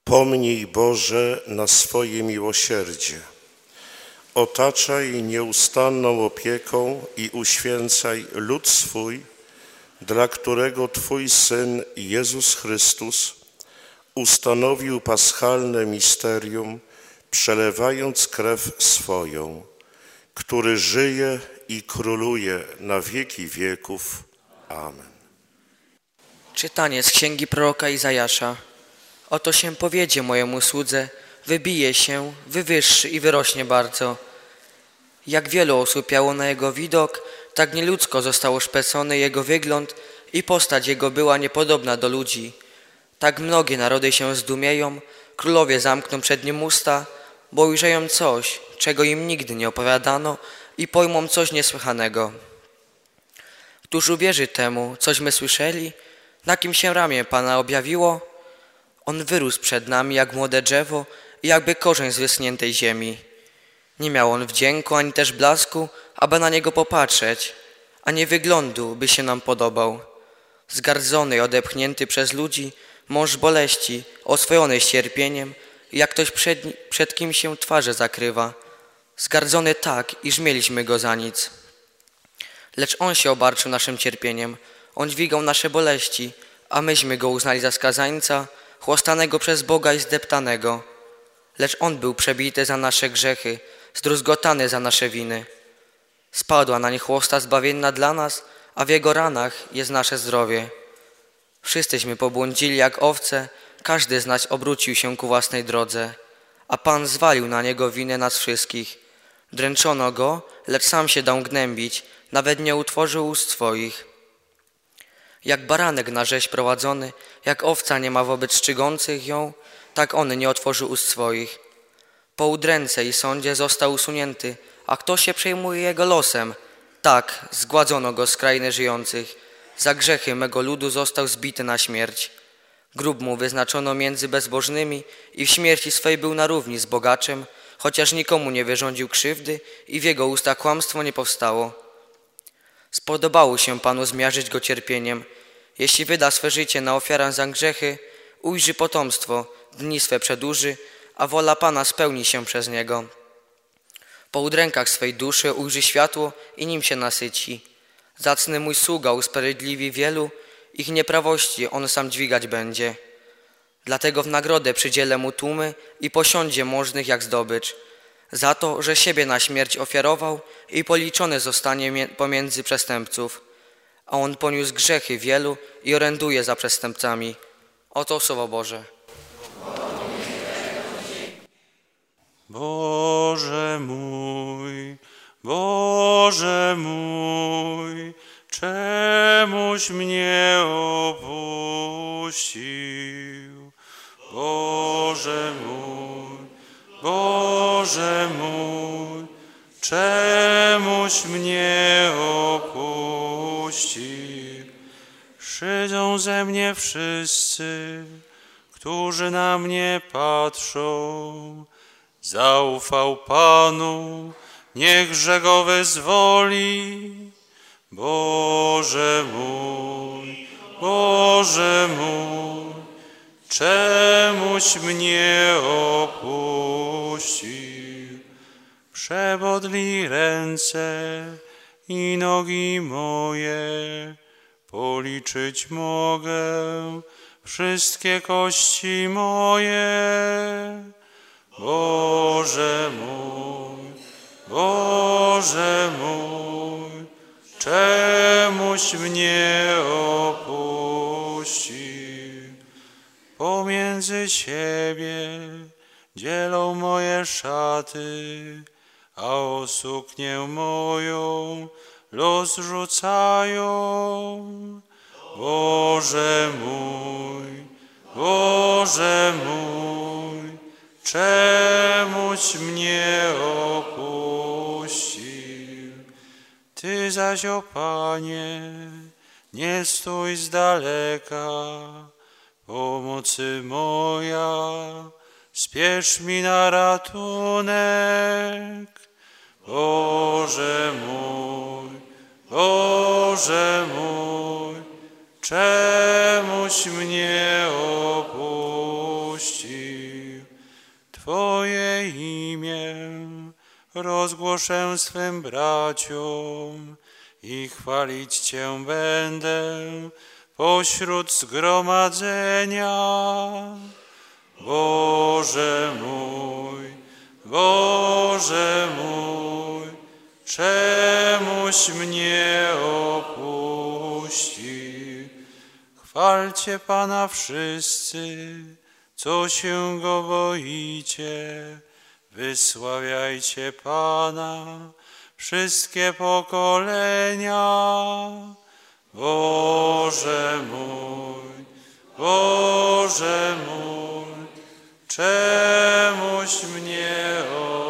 Pomnij, Boże, na swoje miłosierdzie. Otaczaj nieustanną opieką i uświęcaj lud swój, dla którego Twój Syn Jezus Chrystus ustanowił paschalne misterium, przelewając krew swoją, który żyje i króluje na wieki wieków. Amen. Czytanie z księgi proroka Izajasza. Oto się powiedzie mojemu słudze, wybije się, wywyższy i wyrośnie bardzo. Jak wielu osłupiało na jego widok, tak nieludzko został oszpecony jego wygląd i postać jego była niepodobna do ludzi. Tak mnogie narody się zdumieją, królowie zamkną przed nim usta, bo ujrzeją coś, czego im nigdy nie opowiadano i pojmą coś niesłychanego. Któż uwierzy temu, cośmy słyszeli, na kim się ramię Pana objawiło? On wyrósł przed nami jak młode drzewo i jakby korzeń z wyschniętej ziemi. Nie miał on wdzięku ani też blasku, aby na niego popatrzeć, ani wyglądu, by się nam podobał. Zgardzony i odepchnięty przez ludzi, mąż boleści, oswojony cierpieniem, jak ktoś przed kim się twarze zakrywa. Zgardzony tak, iż mieliśmy go za nic. Lecz on się obarczył naszym cierpieniem, on dźwigał nasze boleści, a myśmy go uznali za skazańca, chłostanego przez Boga i zdeptanego. Lecz on był przebity za nasze grzechy, zdruzgotany za nasze winy. Spadła na nie chłosta zbawienna dla nas, a w jego ranach jest nasze zdrowie. Wszyscyśmy pobłądzili jak owce, każdy z nas obrócił się ku własnej drodze, a Pan zwalił na niego winę nas wszystkich. Dręczono go, lecz sam się dał gnębić, nawet nie utworzył ust swoich. Jak baranek na rzeź prowadzony, jak owca nie ma wobec szczygących ją, tak on nie otworzył ust swoich. Po udręce i sądzie został usunięty, a kto się przejmuje jego losem? Tak, zgładzono go z krainy żyjących. Za grzechy mego ludu został zbity na śmierć. Grób mu wyznaczono między bezbożnymi i w śmierci swej był na równi z bogaczem, chociaż nikomu nie wyrządził krzywdy i w jego ustach kłamstwo nie powstało. Spodobało się Panu zmiażdżyć go cierpieniem. Jeśli wyda swe życie na ofiarę za grzechy, ujrzy potomstwo, dni swe przedłuży, a wola Pana spełni się przez niego. Po udrękach swej duszy ujrzy światło i nim się nasyci. Zacny mój sługa usprawiedliwi wielu, ich nieprawości on sam dźwigać będzie. Dlatego w nagrodę przydzielę mu tłumy i posiądzie możnych jak zdobycz. Za to, że siebie na śmierć ofiarował i policzony zostanie pomiędzy przestępców. A on poniósł grzechy wielu i oręduje za przestępcami. Oto słowo Boże. Boże mój, czemuś mnie opuścił? Boże mój, czemuś mnie opuścił? Szydzą ze mnie wszyscy, którzy na mnie patrzą. Zaufał Panu, niechże go wyzwoli. Boże mój, czemuś mnie opuścił? Przebodli ręce i nogi moje, policzyć mogę wszystkie kości moje. Boże mój, czemuś mnie opuścił? Pomiędzy siebie dzielą moje szaty, a o suknię moją los rzucają. Boże mój, czemuś mnie opuścił? Ty zaś, o Panie, nie stój z daleka, pomocy moja, spiesz mi na ratunek. Boże mój, czemuś mnie opuścił? Twoje imię rozgłoszę swym braciom i chwalić Cię będę pośród zgromadzenia. Boże mój, czemuś mnie opuści? Chwalcie Pana wszyscy, co się Go boicie, wysławiajcie Pana wszystkie pokolenia. Boże mój, czemuś mnie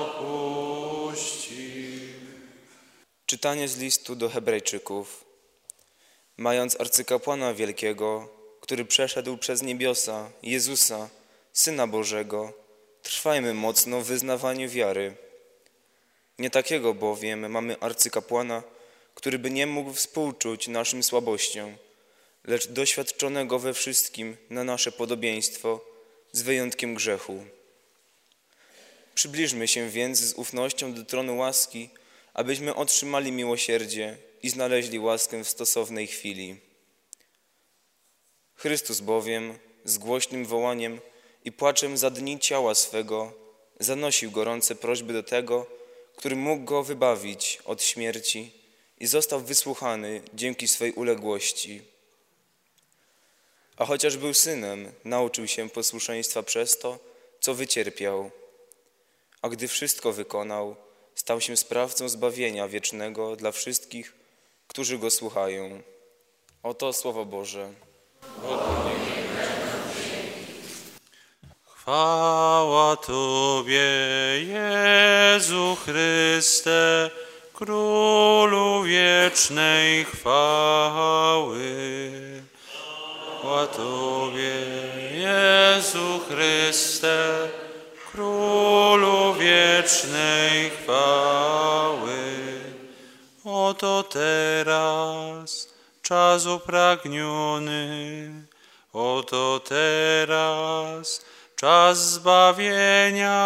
opuści? Czytanie z listu do Hebrajczyków. Mając arcykapłana wielkiego, który przeszedł przez niebiosa, Jezusa, Syna Bożego, trwajmy mocno w wyznawaniu wiary. Nie takiego bowiem mamy arcykapłana, który by nie mógł współczuć naszym słabościom, lecz doświadczonego we wszystkim na nasze podobieństwo, z wyjątkiem grzechu. Przybliżmy się więc z ufnością do tronu łaski, abyśmy otrzymali miłosierdzie i znaleźli łaskę w stosownej chwili. Chrystus bowiem z głośnym wołaniem i płaczem za dni ciała swego zanosił gorące prośby do tego, który mógł go wybawić od śmierci i został wysłuchany dzięki swej uległości. A chociaż był synem, nauczył się posłuszeństwa przez to, co wycierpiał. A gdy wszystko wykonał, stał się sprawcą zbawienia wiecznego dla wszystkich, którzy go słuchają. Oto Słowo Boże. Chwała Tobie, Jezu Chryste, Królu wiecznej chwały. Chwała Tobie, Jezu Chryste, Królu wiecznej chwały. Oto teraz czas upragniony, oto teraz czas zbawienia.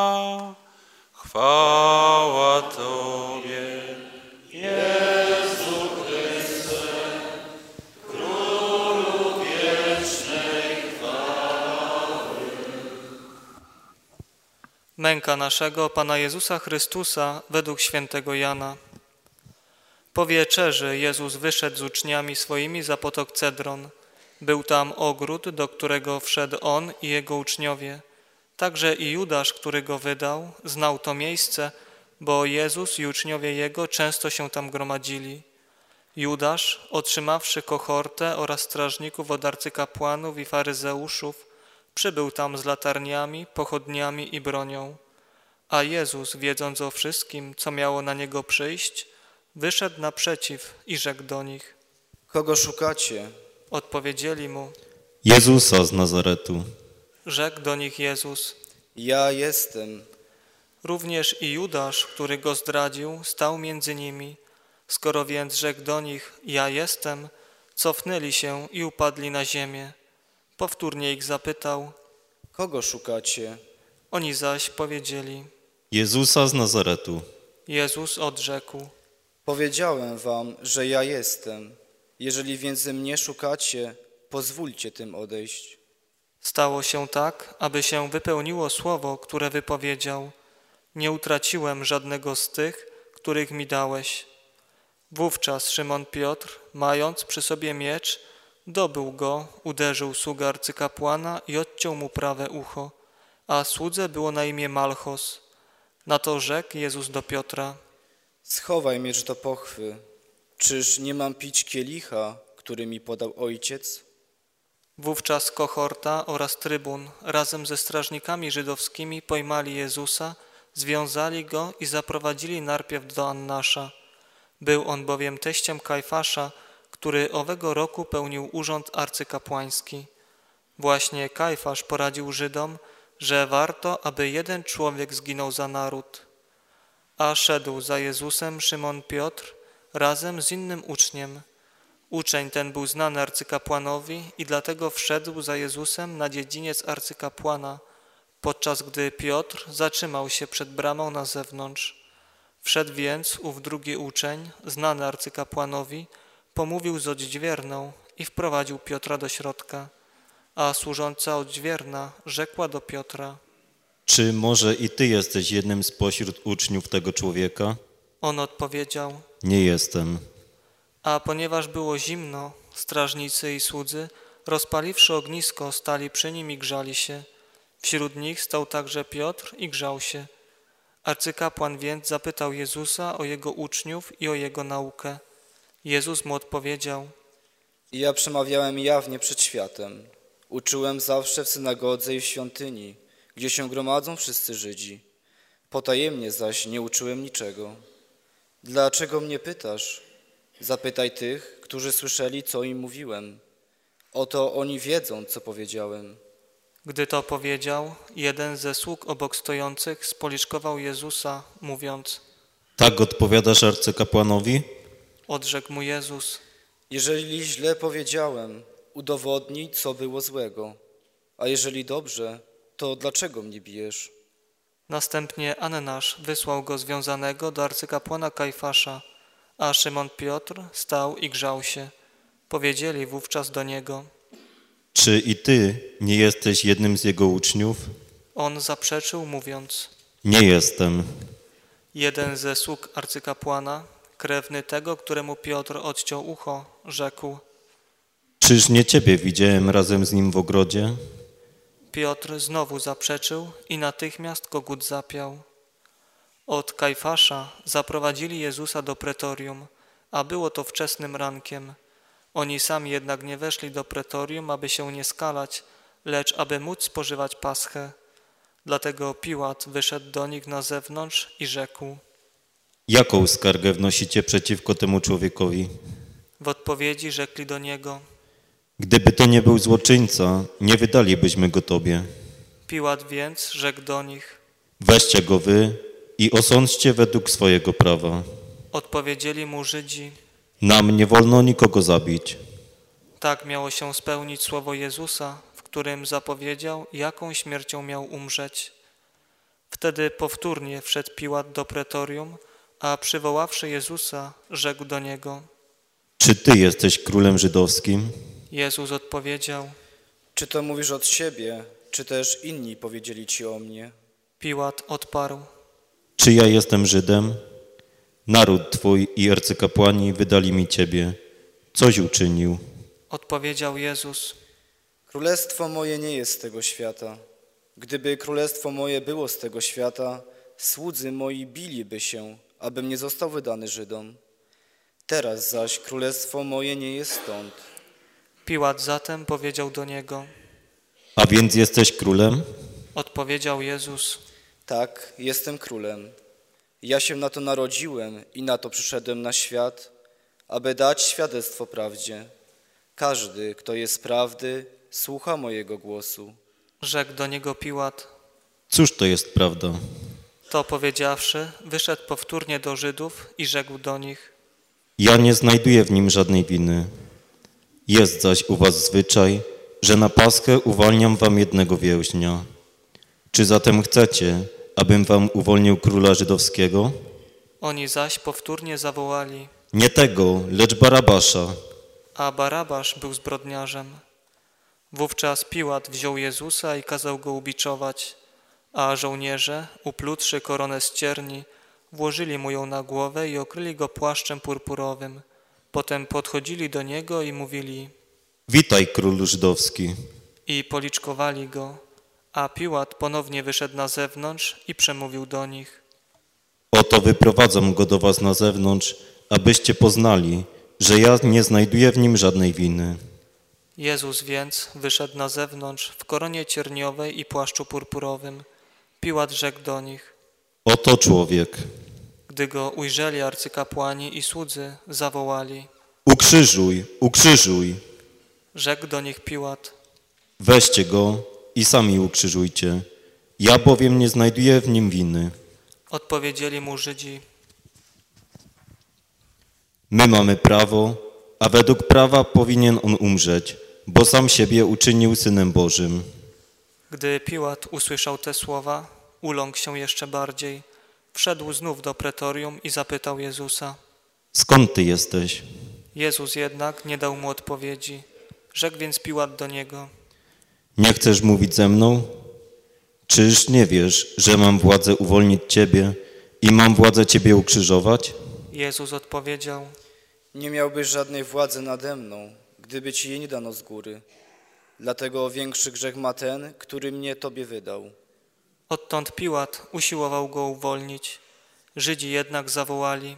Chwała Tobie, Jezu Chryste, Królu wiecznej chwały. Męka naszego Pana Jezusa Chrystusa według świętego Jana. Po wieczerzy Jezus wyszedł z uczniami swoimi za potok Cedron. Był tam ogród, do którego wszedł On i Jego uczniowie. Także i Judasz, który Go wydał, znał to miejsce, bo Jezus i uczniowie Jego często się tam gromadzili. Judasz, otrzymawszy kohortę oraz strażników od arcykapłanów i faryzeuszów, przybył tam z latarniami, pochodniami i bronią. A Jezus, wiedząc o wszystkim, co miało na Niego przyjść, wyszedł naprzeciw i rzekł do nich. Kogo szukacie? Odpowiedzieli Mu. Jezusa z Nazaretu. Rzekł do nich Jezus. Ja jestem. Również i Judasz, który Go zdradził, stał między nimi. Skoro więc rzekł do nich, ja jestem, cofnęli się i upadli na ziemię. Powtórnie ich zapytał. Kogo szukacie? Oni zaś powiedzieli. Jezusa z Nazaretu. Jezus odrzekł. Powiedziałem wam, że ja jestem. Jeżeli więc mnie szukacie, pozwólcie tym odejść. Stało się tak, aby się wypełniło słowo, które wypowiedział. Nie utraciłem żadnego z tych, których mi dałeś. Wówczas Szymon Piotr, mając przy sobie miecz, dobył go, uderzył sługę arcykapłana i odciął mu prawe ucho, a słudze było na imię Malchos. Na to rzekł Jezus do Piotra. Schowaj miecz do pochwy. Czyż nie mam pić kielicha, który mi podał Ojciec? Wówczas kohorta oraz trybun razem ze strażnikami żydowskimi pojmali Jezusa, związali go i zaprowadzili najpierw do Annasza. Był on bowiem teściem Kajfasza, który owego roku pełnił urząd arcykapłański. Właśnie Kajfasz poradził Żydom, że warto, aby jeden człowiek zginął za naród. A szedł za Jezusem Szymon Piotr razem z innym uczniem. Uczeń ten był znany arcykapłanowi i dlatego wszedł za Jezusem na dziedziniec arcykapłana, podczas gdy Piotr zatrzymał się przed bramą na zewnątrz. Wszedł więc ów drugi uczeń, znany arcykapłanowi, pomówił z odźwierną i wprowadził Piotra do środka. A służąca odźwierna rzekła do Piotra: Czy może i ty jesteś jednym spośród uczniów tego człowieka? On odpowiedział: Nie jestem. A ponieważ było zimno, strażnicy i słudzy, rozpaliwszy ognisko, stali przy nim i grzali się. Wśród nich stał także Piotr i grzał się. Arcykapłan więc zapytał Jezusa o jego uczniów i o jego naukę. Jezus mu odpowiedział: Ja przemawiałem jawnie przed światem. Uczyłem zawsze w synagodze i w świątyni, gdzie się gromadzą wszyscy Żydzi. Potajemnie zaś nie uczyłem niczego. Dlaczego mnie pytasz? Zapytaj tych, którzy słyszeli, co im mówiłem. Oto oni wiedzą, co powiedziałem. Gdy to powiedział, jeden ze sług obok stojących spoliczkował Jezusa, mówiąc: Tak odpowiadasz arcykapłanowi? Odrzekł mu Jezus: Jeżeli źle powiedziałem, udowodnij, co było złego. A jeżeli dobrze, to dlaczego mnie bijesz? Następnie Annasz wysłał go związanego do arcykapłana Kajfasza, a Szymon Piotr stał i grzał się. Powiedzieli wówczas do niego: Czy i ty nie jesteś jednym z jego uczniów? On zaprzeczył, mówiąc: Nie jestem. Jeden ze sług arcykapłana, krewny tego, któremu Piotr odciął ucho, rzekł: Czyż nie ciebie widziałem razem z nim w ogrodzie? Piotr znowu zaprzeczył i natychmiast kogut zapiał. Od Kajfasza zaprowadzili Jezusa do pretorium, a było to wczesnym rankiem. Oni sami jednak nie weszli do pretorium, aby się nie skalać, lecz aby móc spożywać paschę. Dlatego Piłat wyszedł do nich na zewnątrz i rzekł: Jaką skargę wnosicie przeciwko temu człowiekowi? W odpowiedzi rzekli do niego: Gdyby to nie był złoczyńca, nie wydalibyśmy go tobie. Piłat więc rzekł do nich: Weźcie go wy i osądźcie według swojego prawa. Odpowiedzieli mu Żydzi: Nam nie wolno nikogo zabić. Tak miało się spełnić słowo Jezusa, w którym zapowiedział, jaką śmiercią miał umrzeć. Wtedy powtórnie wszedł Piłat do pretorium, a przywoławszy Jezusa, rzekł do niego: Czy ty jesteś królem żydowskim? Jezus odpowiedział: Czy to mówisz od siebie, czy też inni powiedzieli ci o mnie? Piłat odparł: Czy ja jestem Żydem? Naród twój i arcykapłani wydali mi ciebie. Coś uczynił. Odpowiedział Jezus: Królestwo moje nie jest z tego świata. Gdyby królestwo moje było z tego świata, słudzy moi biliby się, abym nie został wydany Żydom. Teraz zaś królestwo moje nie jest stąd. Piłat zatem powiedział do niego: A więc jesteś królem? Odpowiedział Jezus: Tak, jestem królem. Ja się na to narodziłem i na to przyszedłem na świat, aby dać świadectwo prawdzie. Każdy, kto jest prawdy, słucha mojego głosu. Rzekł do niego Piłat. Cóż to jest prawda? To powiedziawszy, wyszedł powtórnie do Żydów i rzekł do nich: Ja nie znajduję w nim żadnej winy. Jest zaś u was zwyczaj, że na Paschę uwalniam wam jednego więźnia. Czy zatem chcecie, abym wam uwolnił króla żydowskiego? Oni zaś powtórnie zawołali: Nie tego, lecz Barabasza. A Barabasz był zbrodniarzem. Wówczas Piłat wziął Jezusa i kazał go ubiczować, a żołnierze, uplutrzy koronę z cierni, włożyli mu ją na głowę i okryli go płaszczem purpurowym. Potem podchodzili do niego i mówili: Witaj, królu żydowski. I policzkowali go, a Piłat ponownie wyszedł na zewnątrz i przemówił do nich: Oto wyprowadzam go do was na zewnątrz, abyście poznali, że ja nie znajduję w nim żadnej winy. Jezus więc wyszedł na zewnątrz w koronie cierniowej i płaszczu purpurowym. Piłat rzekł do nich. Oto człowiek. Gdy go ujrzeli arcykapłani i słudzy, zawołali. Ukrzyżuj, ukrzyżuj. Rzekł do nich Piłat. Weźcie go i sami ukrzyżujcie. Ja bowiem nie znajduję w nim winy. Odpowiedzieli mu Żydzi. My mamy prawo, a według prawa powinien on umrzeć, bo sam siebie uczynił Synem Bożym. Gdy Piłat usłyszał te słowa, uląkł się jeszcze bardziej. Wszedł znów do pretorium i zapytał Jezusa. Skąd Ty jesteś? Jezus jednak nie dał mu odpowiedzi. Rzekł więc Piłat do niego. Nie chcesz mówić ze mną? Czyż nie wiesz, że mam władzę uwolnić Ciebie i mam władzę Ciebie ukrzyżować? Jezus odpowiedział. Nie miałbyś żadnej władzy nade mną, gdyby ci jej nie dano z góry. Dlatego większy grzech ma ten, który mnie Tobie wydał. Odtąd Piłat usiłował go uwolnić. Żydzi jednak zawołali.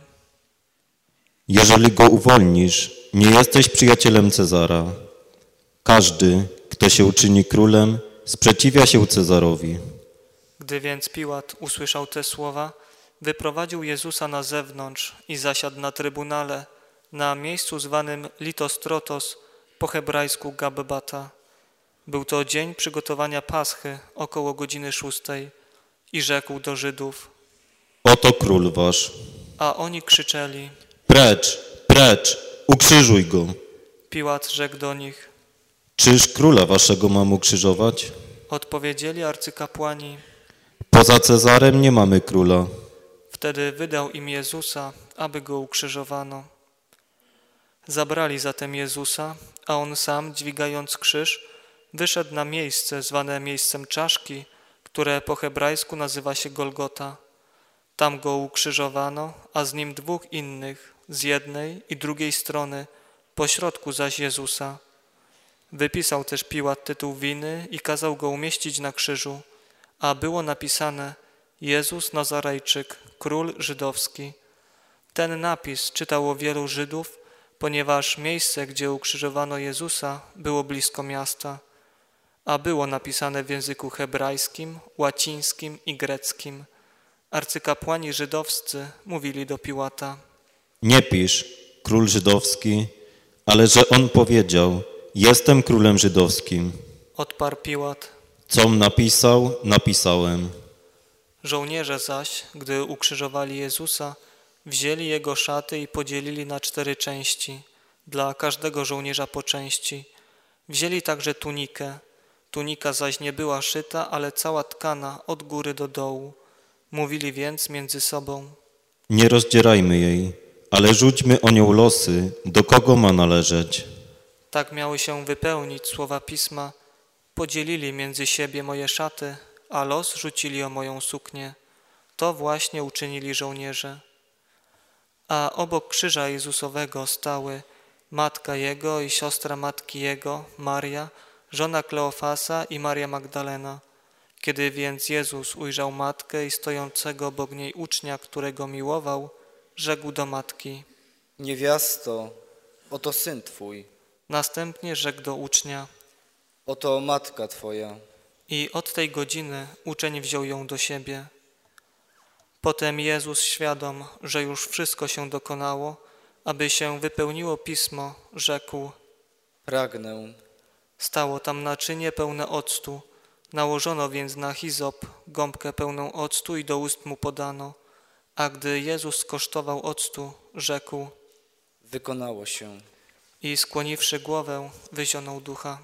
Jeżeli go uwolnisz, nie jesteś przyjacielem Cezara. Każdy, kto się uczyni królem, sprzeciwia się Cezarowi. Gdy więc Piłat usłyszał te słowa, wyprowadził Jezusa na zewnątrz i zasiadł na trybunale, na miejscu zwanym Litostrotos, po hebrajsku Gabbata. Był to dzień przygotowania Paschy, około godziny 6, i rzekł do Żydów. Oto król wasz. A oni krzyczeli. Precz, precz, ukrzyżuj go. Piłat rzekł do nich. Czyż króla waszego mam ukrzyżować? Odpowiedzieli arcykapłani. Poza Cezarem nie mamy króla. Wtedy wydał im Jezusa, aby go ukrzyżowano. Zabrali zatem Jezusa, a on sam, dźwigając krzyż, wyszedł na miejsce zwane miejscem czaszki, które po hebrajsku nazywa się Golgota. Tam go ukrzyżowano, a z nim dwóch innych, z jednej i drugiej strony, pośrodku zaś Jezusa. Wypisał też Piłat tytuł winy i kazał go umieścić na krzyżu, a było napisane Jezus Nazarejczyk, król żydowski. Ten napis czytało wielu Żydów, ponieważ miejsce, gdzie ukrzyżowano Jezusa, było blisko miasta, a było napisane w języku hebrajskim, łacińskim i greckim. Arcykapłani żydowscy mówili do Piłata. Nie pisz, król żydowski, ale że on powiedział, jestem królem żydowskim. Odparł Piłat. Com napisał, napisałem. Żołnierze zaś, gdy ukrzyżowali Jezusa, wzięli jego szaty i podzielili na 4 części, dla każdego żołnierza po części. Wzięli także tunikę. Tunika zaś nie była szyta, ale cała tkana od góry do dołu. Mówili więc między sobą. Nie rozdzierajmy jej, ale rzućmy o nią losy, do kogo ma należeć. Tak miały się wypełnić słowa Pisma. Podzielili między siebie moje szaty, a los rzucili o moją suknię. To właśnie uczynili żołnierze. A obok krzyża Jezusowego stały matka Jego i siostra matki Jego, Maria, żona Kleofasa i Maria Magdalena. Kiedy więc Jezus ujrzał matkę i stojącego obok niej ucznia, którego miłował, rzekł do matki. Niewiasto, oto syn Twój, Następnie rzekł do ucznia. oto matka Twoja. I od tej godziny uczeń wziął ją do siebie. Potem Jezus, świadom, że już wszystko się dokonało, aby się wypełniło Pismo, rzekł. Pragnę. Stało tam naczynie pełne octu. Nałożono więc na hizop gąbkę pełną octu i do ust mu podano. A gdy Jezus skosztował octu, rzekł. Wykonało się. I skłoniwszy głowę, wyzionął ducha.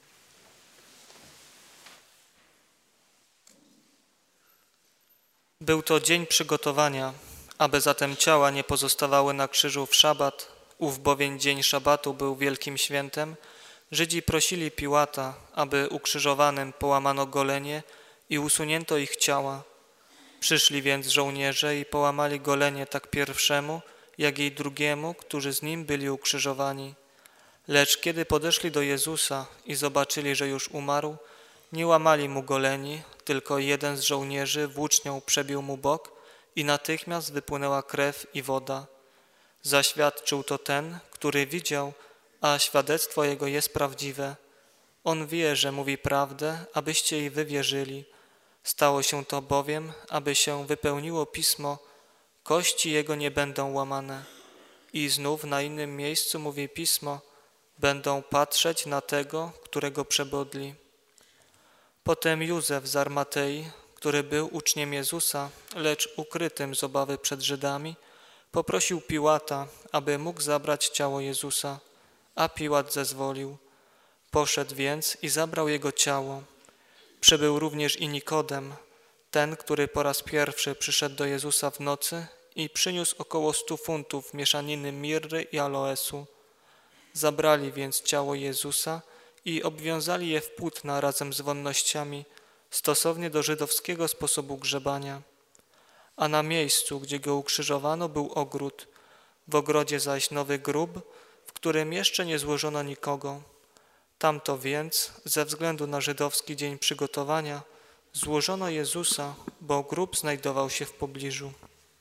Był to dzień przygotowania, aby zatem ciała nie pozostawały na krzyżu w szabat, ów bowiem dzień szabatu był wielkim świętem. Żydzi prosili Piłata, aby ukrzyżowanym połamano golenie i usunięto ich ciała. Przyszli więc żołnierze i połamali golenie tak pierwszemu, jak i drugiemu, którzy z nim byli ukrzyżowani. Lecz kiedy podeszli do Jezusa i zobaczyli, że już umarł, nie łamali mu goleni, tylko jeden z żołnierzy włócznią przebił mu bok i natychmiast wypłynęła krew i woda. Zaświadczył to ten, który widział, a świadectwo jego jest prawdziwe. On wie, że mówi prawdę, abyście jej wy wierzyli. Stało się to bowiem, aby się wypełniło Pismo, kości jego nie będą łamane. I znów na innym miejscu mówi Pismo, będą patrzeć na tego, którego przebodli. Potem Józef z Armatei, który był uczniem Jezusa, lecz ukrytym z obawy przed Żydami, poprosił Piłata, aby mógł zabrać ciało Jezusa, a Piłat zezwolił. Poszedł więc i zabrał jego ciało. Przybył również i Nikodem, ten, który po raz pierwszy przyszedł do Jezusa w nocy i przyniósł około 100 funtów mieszaniny mirry i aloesu. Zabrali więc ciało Jezusa i obwiązali je w płótna razem z wonnościami, stosownie do żydowskiego sposobu grzebania. A na miejscu, gdzie go ukrzyżowano, był ogród, w ogrodzie zaś nowy grób, w którym jeszcze nie złożono nikogo. Tamto więc, ze względu na żydowski dzień przygotowania, złożono Jezusa, bo grób znajdował się w pobliżu.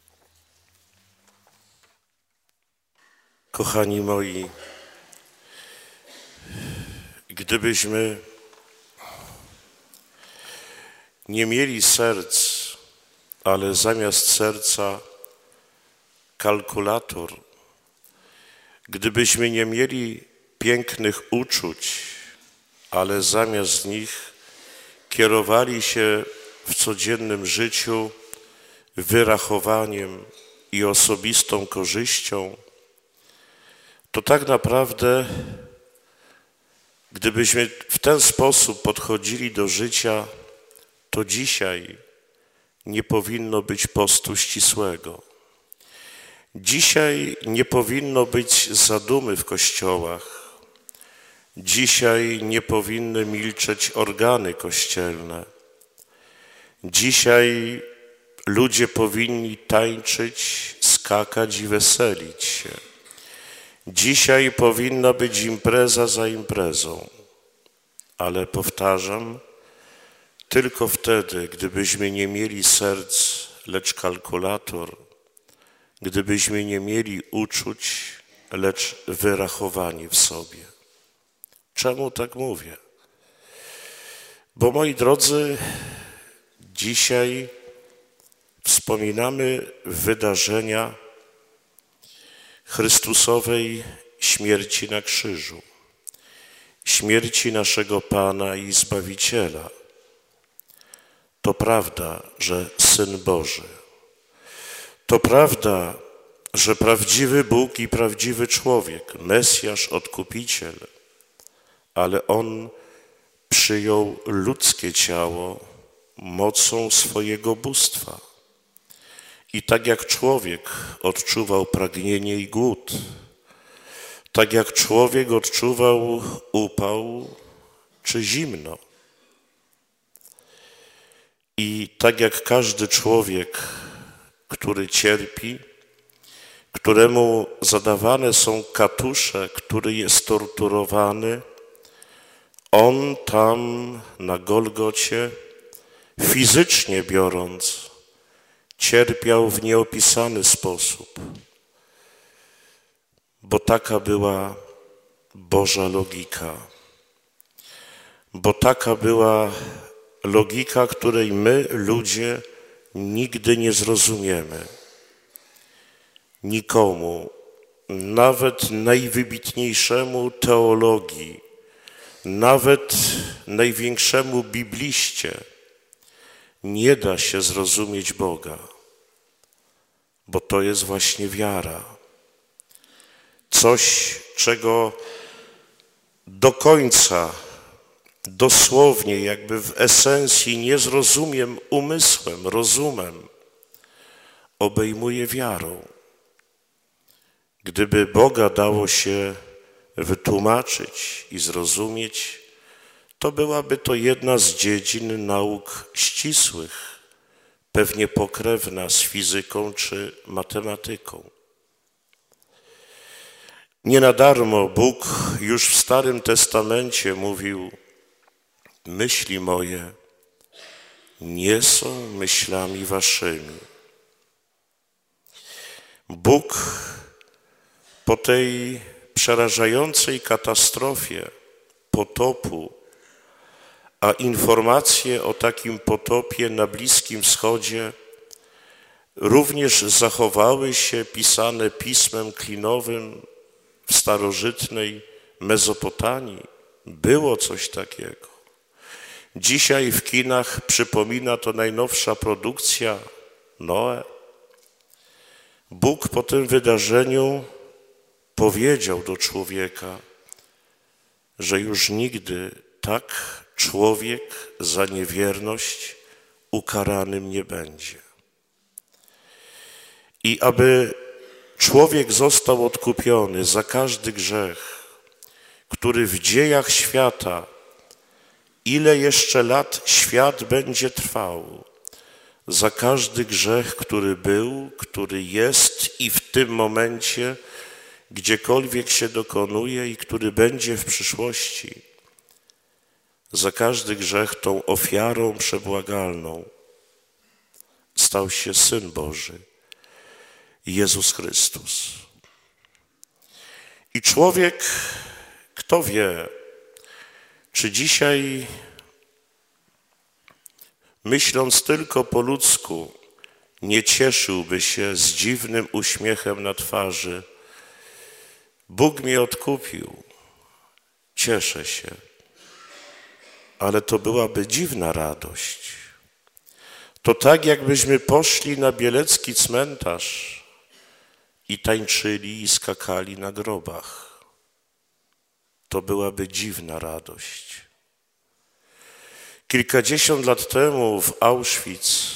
Kochani moi, gdybyśmy nie mieli serc, ale zamiast serca kalkulator, gdybyśmy nie mieli pięknych uczuć, ale zamiast nich kierowali się w codziennym życiu wyrachowaniem i osobistą korzyścią, to tak naprawdę, gdybyśmy w ten sposób podchodzili do życia, to dzisiaj nie powinno być postu ścisłego. Dzisiaj nie powinno być zadumy w kościołach. Dzisiaj nie powinny milczeć organy kościelne. Dzisiaj ludzie powinni tańczyć, skakać i weselić się. Dzisiaj powinna być impreza za imprezą. Ale powtarzam, tylko wtedy, gdybyśmy nie mieli serc, lecz kalkulator, gdybyśmy nie mieli uczuć, lecz wyrachowanie w sobie. Czemu tak mówię? Bo moi drodzy, dzisiaj wspominamy wydarzenia Chrystusowej śmierci na krzyżu, śmierci naszego Pana i Zbawiciela. To prawda, że Syn Boży. To prawda, że prawdziwy Bóg i prawdziwy człowiek, Mesjasz, Odkupiciel, ale On przyjął ludzkie ciało mocą swojego bóstwa. I tak jak człowiek odczuwał pragnienie i głód, tak jak człowiek odczuwał upał czy zimno, i tak jak każdy człowiek, który cierpi, któremu zadawane są katusze, który jest torturowany, on tam na Golgocie, fizycznie biorąc, cierpiał w nieopisany sposób, bo taka była Boża logika, bo taka była logika, której my, ludzie, nigdy nie zrozumiemy. Nikomu, nawet najwybitniejszemu teologii, nawet największemu bibliście nie da się zrozumieć Boga, bo to jest właśnie wiara. Coś, czego do końca, dosłownie, jakby w esencji nie zrozumiem umysłem, rozumem, obejmuje wiarą. Gdyby Boga dało się wytłumaczyć i zrozumieć, to byłaby to jedna z dziedzin nauk ścisłych, pewnie pokrewna z fizyką czy matematyką. Nie na darmo Bóg już w Starym Testamencie mówił: myśli moje nie są myślami waszymi. Bóg po tej przerażającej katastrofie, potopu, a informacje o takim potopie na Bliskim Wschodzie również zachowały się pisane pismem klinowym w starożytnej Mezopotamii. Było coś takiego. Dzisiaj w kinach przypomina to najnowsza produkcja Noe. Bóg po tym wydarzeniu powiedział do człowieka, że już nigdy tak człowiek za niewierność ukaranym nie będzie. I aby człowiek został odkupiony za każdy grzech, który w dziejach świata, ile jeszcze lat świat będzie trwał, za każdy grzech, który był, który jest i w tym momencie, gdziekolwiek się dokonuje i który będzie w przyszłości, za każdy grzech tą ofiarą przebłagalną stał się Syn Boży, Jezus Chrystus. I człowiek, kto wie, czy dzisiaj, myśląc tylko po ludzku, nie cieszyłby się z dziwnym uśmiechem na twarzy: Bóg mnie odkupił, cieszę się. Ale to byłaby dziwna radość. To tak, jakbyśmy poszli na bielecki cmentarz i tańczyli i skakali na grobach. To byłaby dziwna radość. Kilkadziesiąt lat temu w Auschwitz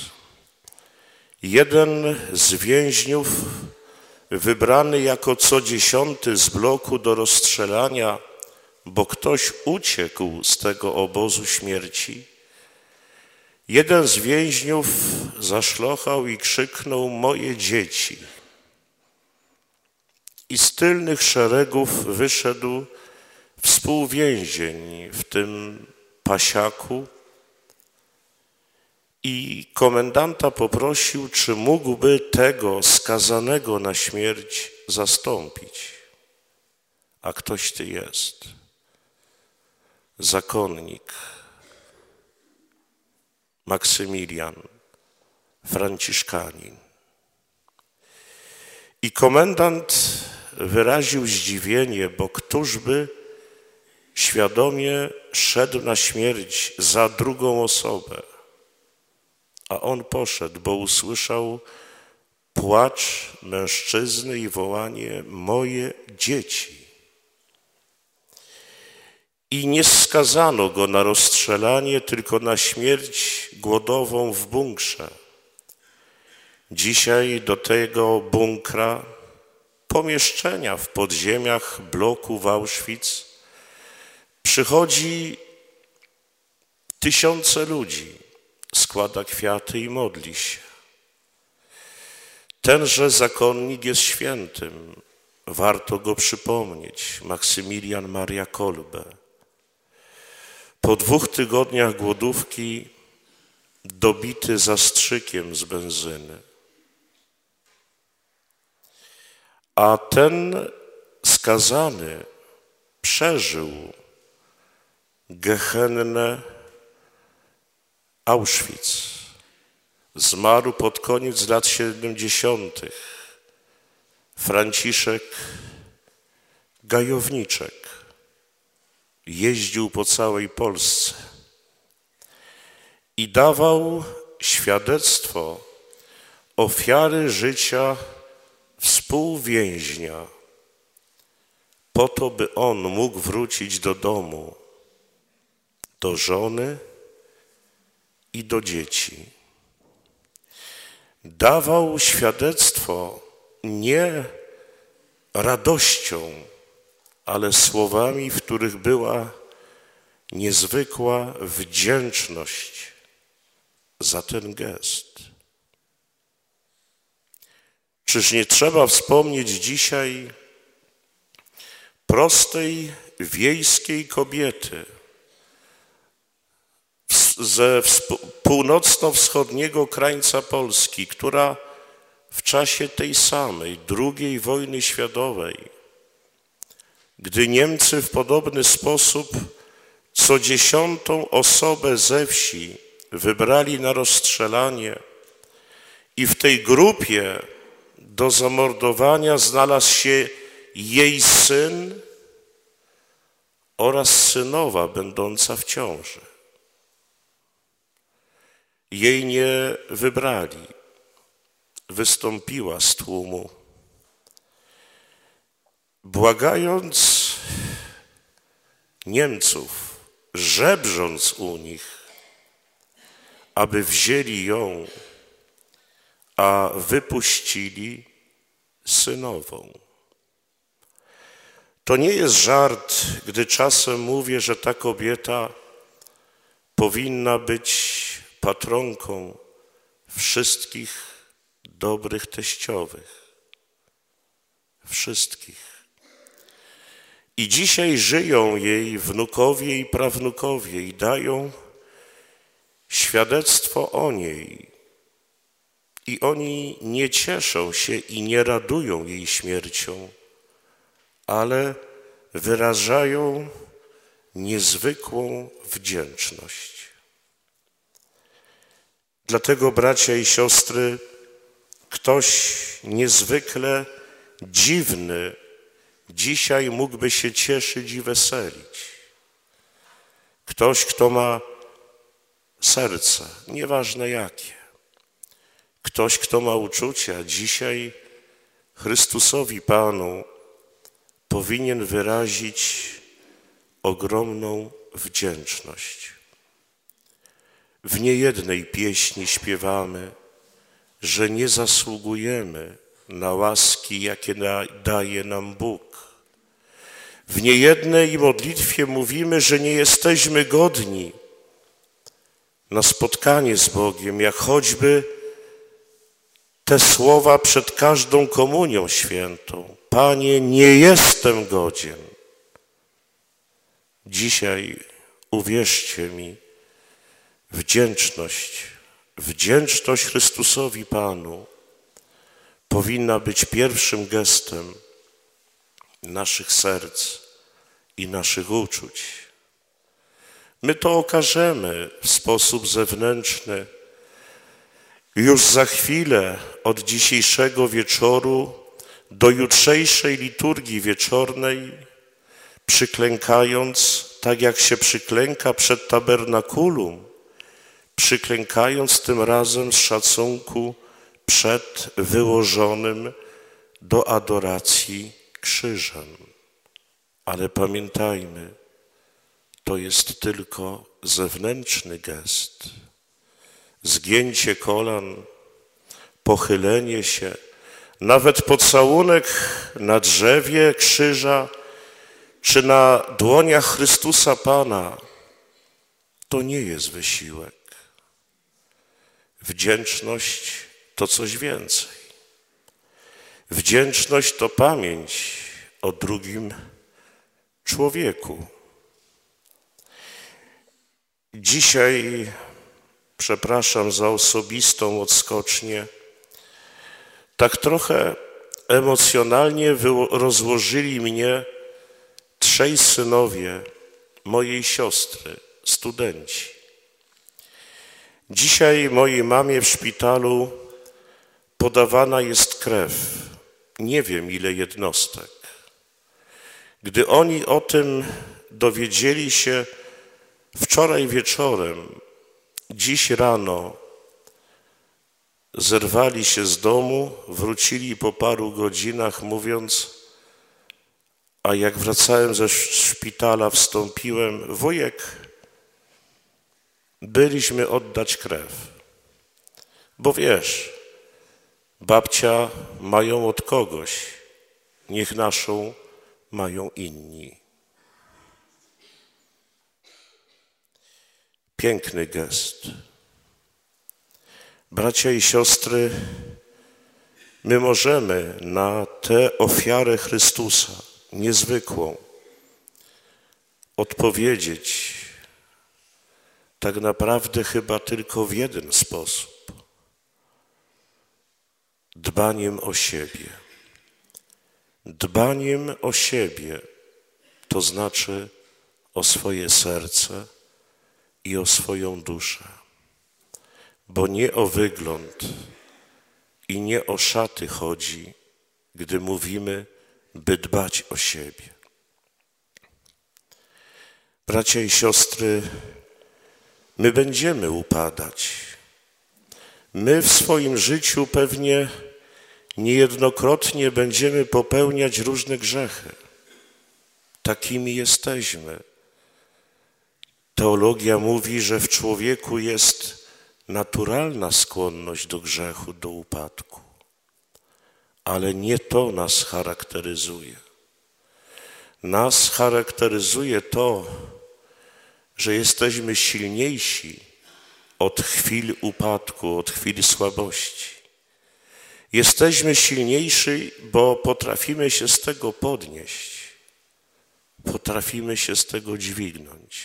jeden z więźniów, wybrany jako co 10 z bloku do rozstrzelania, bo ktoś uciekł z tego obozu śmierci, jeden z więźniów zaszlochał i krzyknął: moje dzieci. I z tylnych szeregów wyszedł współwięzień w tym pasiaku i komendanta poprosił, czy mógłby tego skazanego na śmierć zastąpić. A ktoś ty jest? Zakonnik Maksymilian, franciszkanin. I komendant wyraził zdziwienie, bo któż by świadomie szedł na śmierć za drugą osobę? A on poszedł, bo usłyszał płacz mężczyzny i wołanie: moje dzieci. I nie skazano go na rozstrzelanie, tylko na śmierć głodową w bunkrze. Dzisiaj do tego bunkra, pomieszczenia w podziemiach bloku w Auschwitz, przychodzi tysiące ludzi, składa kwiaty i modli się. Tenże zakonnik jest świętym, warto go przypomnieć, Maksymilian Maria Kolbe. Po 2 tygodniach głodówki dobity zastrzykiem z benzyny. A ten skazany przeżył gehennę Auschwitz. Zmarł pod koniec lat 70. Franciszek Gajowniczek. Jeździł po całej Polsce i dawał świadectwo ofiary życia współwięźnia, po to, by on mógł wrócić do domu, do żony i do dzieci. Dawał świadectwo nie radością, ale słowami, w których była niezwykła wdzięczność za ten gest. Czyż nie trzeba wspomnieć dzisiaj prostej wiejskiej kobiety ze północno-wschodniego krańca Polski, która w czasie tej samej II wojny światowej, gdy Niemcy w podobny sposób co 10. osobę ze wsi wybrali na rozstrzelanie i w tej grupie do zamordowania znalazł się jej syn oraz synowa będąca w ciąży. Jej nie wybrali, wystąpiła z tłumu, błagając Niemców żebrząc u nich, aby wzięli ją, a wypuścili synową. To nie jest żart, gdy czasem mówię, że ta kobieta powinna być patronką wszystkich dobrych teściowych. Wszystkich. I dzisiaj żyją jej wnukowie i prawnukowie i dają świadectwo o niej. I oni nie cieszą się i nie radują jej śmiercią, ale wyrażają niezwykłą wdzięczność. Dlatego, bracia i siostry, ktoś niezwykle dziwny dzisiaj mógłby się cieszyć i weselić. Ktoś, kto ma serce, nieważne jakie. Ktoś, kto ma uczucia, dzisiaj Chrystusowi Panu powinien wyrazić ogromną wdzięczność. W niejednej pieśni śpiewamy, że nie zasługujemy na łaski, jakie daje nam Bóg. W niejednej modlitwie mówimy, że nie jesteśmy godni na spotkanie z Bogiem, jak choćby te słowa przed każdą komunią świętą. Panie, nie jestem godzien. Dzisiaj, uwierzcie mi, wdzięczność Chrystusowi Panu powinna być pierwszym gestem naszych serc i naszych uczuć. My to okażemy w sposób zewnętrzny. Już za chwilę od dzisiejszego wieczoru do jutrzejszej liturgii wieczornej, przyklękając, tak jak się przyklęka przed tabernakulum, przyklękając tym razem z szacunku przed wyłożonym do adoracji krzyżem. Ale pamiętajmy, to jest tylko zewnętrzny gest. Zgięcie kolan, pochylenie się, nawet pocałunek na drzewie krzyża czy na dłoniach Chrystusa Pana, to nie jest wysiłek. Wdzięczność to coś więcej. Wdzięczność to pamięć o drugim człowieku. Dzisiaj, przepraszam za osobistą odskocznię, tak trochę emocjonalnie rozłożyli mnie trzej synowie mojej siostry, studenci. Dzisiaj mojej mamie w szpitalu podawana jest krew. Nie wiem, ile jednostek. Gdy oni o tym dowiedzieli się wczoraj wieczorem, dziś rano, zerwali się z domu, wrócili po paru godzinach, mówiąc, a jak wracałem ze szpitala, wstąpiłem, wujek, byliśmy oddać krew. Bo wiesz, babcia mają od kogoś, niech naszą mają inni. Piękny gest. Bracia i siostry, my możemy na tę ofiarę Chrystusa, niezwykłą, odpowiedzieć tak naprawdę chyba tylko w jeden sposób. Dbaniem o siebie. Dbaniem o siebie, to znaczy o swoje serce i o swoją duszę. Bo nie o wygląd i nie o szaty chodzi, gdy mówimy, by dbać o siebie. Bracia i siostry, my będziemy upadać. My w swoim życiu pewnie niejednokrotnie będziemy popełniać różne grzechy. Takimi jesteśmy. Teologia mówi, że w człowieku jest naturalna skłonność do grzechu, do upadku, ale nie to nas charakteryzuje. Nas charakteryzuje to, że jesteśmy silniejsi od chwil upadku, od chwil słabości. Jesteśmy silniejsi, bo potrafimy się z tego podnieść, potrafimy się z tego dźwignąć.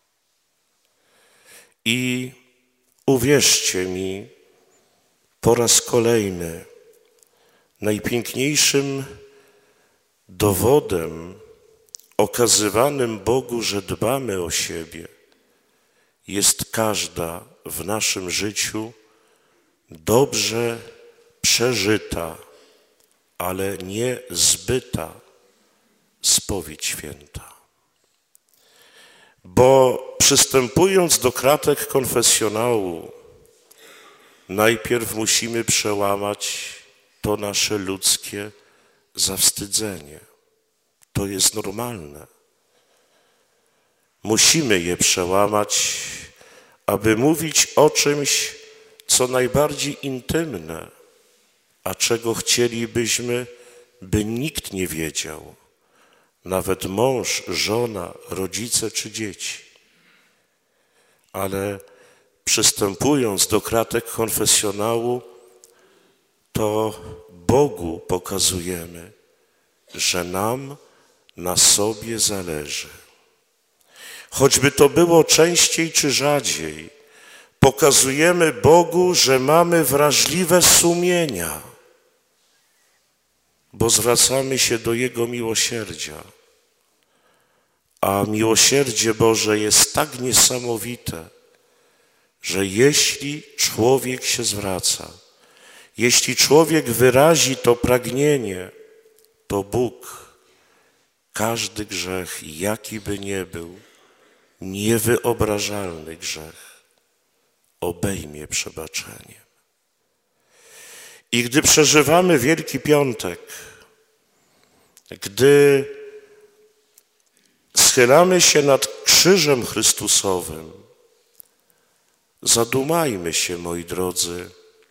I uwierzcie mi, po raz kolejny, najpiękniejszym dowodem okazywanym Bogu, że dbamy o siebie, jest każda w naszym życiu dobrze przeżyta, ale nie zbyta spowiedź święta. Bo przystępując do kratek konfesjonału, najpierw musimy przełamać to nasze ludzkie zawstydzenie. To jest normalne. Musimy je przełamać, aby mówić o czymś, co najbardziej intymne, a czego chcielibyśmy, by nikt nie wiedział, nawet mąż, żona, rodzice czy dzieci. Ale przystępując do kratek konfesjonału, to Bogu pokazujemy, że nam na sobie zależy. Choćby to było częściej czy rzadziej, pokazujemy Bogu, że mamy wrażliwe sumienia, bo zwracamy się do Jego miłosierdzia. A miłosierdzie Boże jest tak niesamowite, że jeśli człowiek się zwraca, jeśli człowiek wyrazi to pragnienie, to Bóg każdy grzech, jaki by nie był, niewyobrażalny grzech, obejmie przebaczeniem. I gdy przeżywamy Wielki Piątek, gdy schylamy się nad krzyżem Chrystusowym, zadumajmy się, moi drodzy,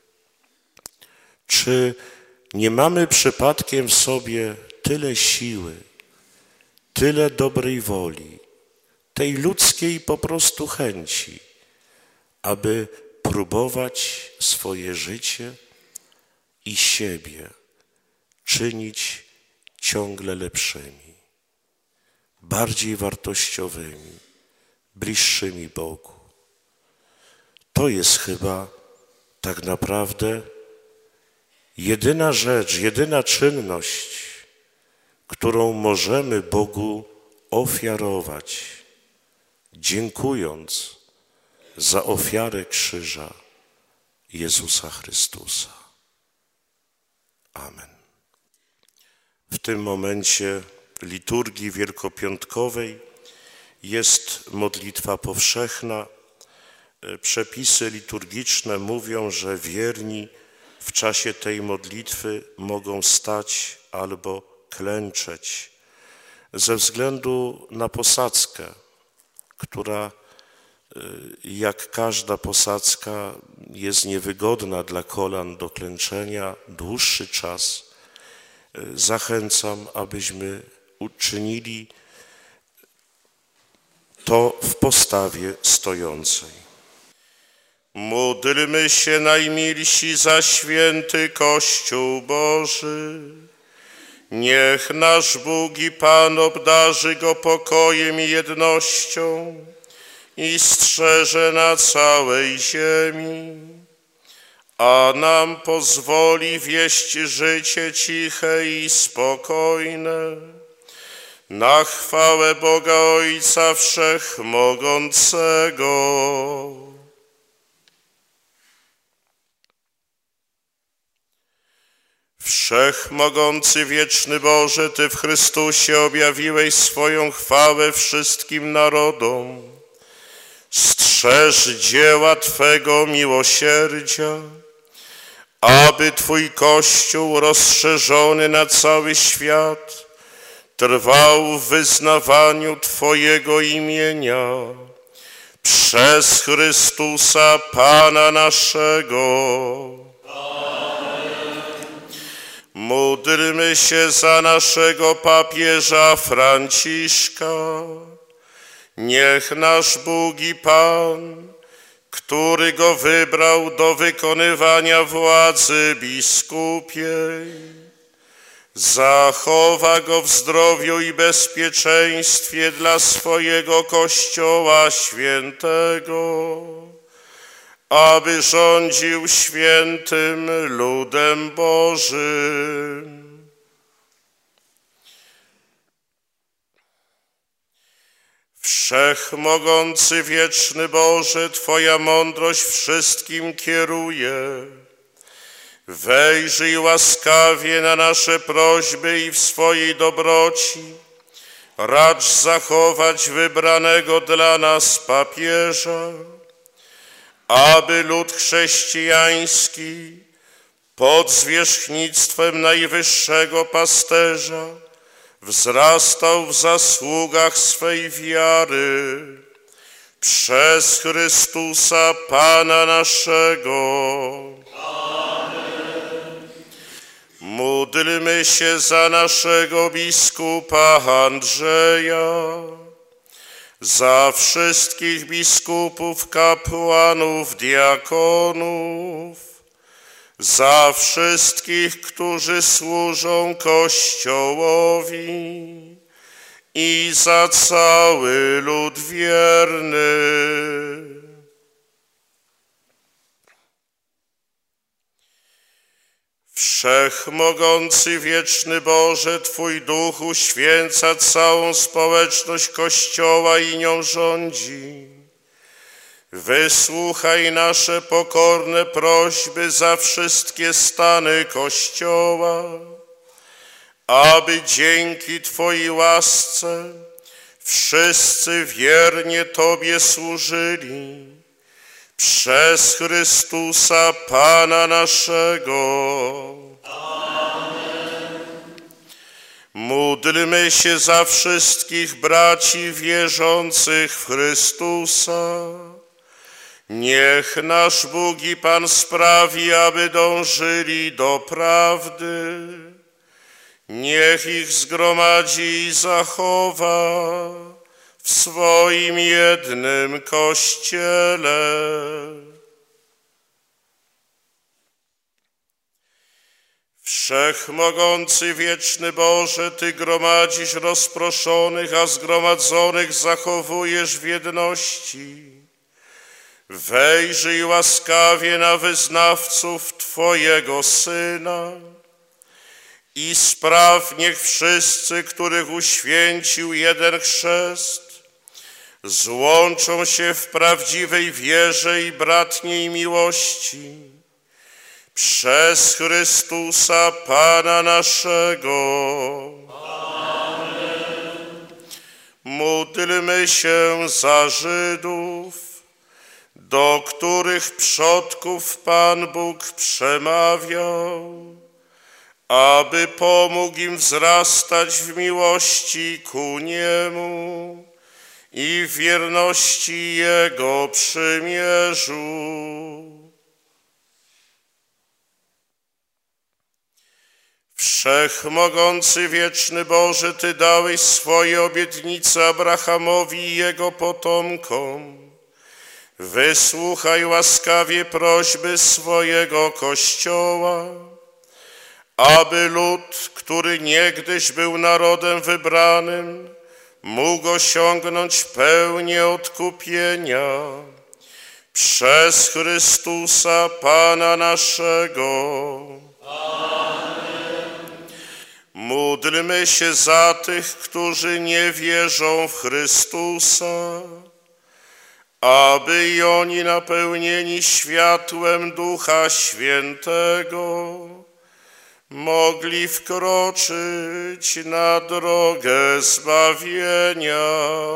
czy nie mamy przypadkiem w sobie tyle siły, tyle dobrej woli, tej ludzkiej po prostu chęci, aby próbować swoje życie i siebie czynić ciągle lepszymi, bardziej wartościowymi, bliższymi Bogu. To jest chyba tak naprawdę jedyna rzecz, jedyna czynność, którą możemy Bogu ofiarować, dziękując za ofiarę krzyża Jezusa Chrystusa. Amen. W tym momencie liturgii wielkopiątkowej jest modlitwa powszechna. Przepisy liturgiczne mówią, że wierni w czasie tej modlitwy mogą stać albo klęczeć ze względu na posadzkę, która jak każda posadzka jest niewygodna dla kolan do klęczenia dłuższy czas. Zachęcam, abyśmy uczynili to w postawie stojącej. Módlmy się, najmilsi, za święty Kościół Boży. Niech nasz Bóg i Pan obdarzy go pokojem i jednością i strzeże na całej ziemi, a nam pozwoli wieść życie ciche i spokojne, na chwałę Boga Ojca Wszechmogącego. Wszechmogący, wieczny Boże, Ty w Chrystusie objawiłeś swoją chwałę wszystkim narodom. Strzeż dzieła Twego miłosierdzia, aby Twój Kościół rozszerzony na cały świat trwał w wyznawaniu Twojego imienia Przez Chrystusa Pana naszego. Módlmy się za naszego papieża Franciszka. Niech nasz Bóg i Pan, który go wybrał do wykonywania władzy biskupiej, zachowa go w zdrowiu i bezpieczeństwie dla swojego Kościoła świętego, aby rządził świętym ludem Bożym. Wszechmogący, wieczny Boże, Twoja mądrość wszystkim kieruje. Wejrzyj łaskawie na nasze prośby i w swojej dobroci racz zachować wybranego dla nas papieża, aby lud chrześcijański pod zwierzchnictwem najwyższego pasterza wzrastał w zasługach swej wiary przez Chrystusa Pana naszego. Amen. Módlmy się za naszego biskupa Andrzeja, za wszystkich biskupów, kapłanów, diakonów, za wszystkich, którzy służą Kościołowi i za cały lud wierny. Wszechmogący, wieczny Boże, Twój Duch uświęca całą społeczność Kościoła i nią rządzi. Wysłuchaj nasze pokorne prośby za wszystkie stany Kościoła, aby dzięki Twojej łasce wszyscy wiernie Tobie służyli. Przez Chrystusa Pana naszego. Amen. Módlmy się za wszystkich braci wierzących w Chrystusa. Niech nasz Bóg i Pan sprawi, aby dążyli do prawdy. Niech ich zgromadzi i zachowa w swoim jednym Kościele. Wszechmogący, wieczny Boże, Ty gromadzisz rozproszonych, a zgromadzonych zachowujesz w jedności. Wejrzyj łaskawie na wyznawców Twojego Syna i spraw, niech wszyscy, których uświęcił jeden chrzest, złączą się w prawdziwej wierze i bratniej miłości. Przez Chrystusa Pana naszego. Amen. Módlmy się za Żydów, do których przodków Pan Bóg przemawiał, aby pomógł im wzrastać w miłości ku Niemu i w wierności Jego przymierzu. Wszechmogący, wieczny Boże, Ty dałeś swoje obietnice Abrahamowi i jego potomkom. Wysłuchaj łaskawie prośby swojego Kościoła, aby lud, który niegdyś był narodem wybranym, mógł osiągnąć pełnię odkupienia przez Chrystusa Pana naszego. Amen. Módlmy się za tych, którzy nie wierzą w Chrystusa, aby i oni napełnieni światłem Ducha Świętego mogli wkroczyć na drogę zbawienia.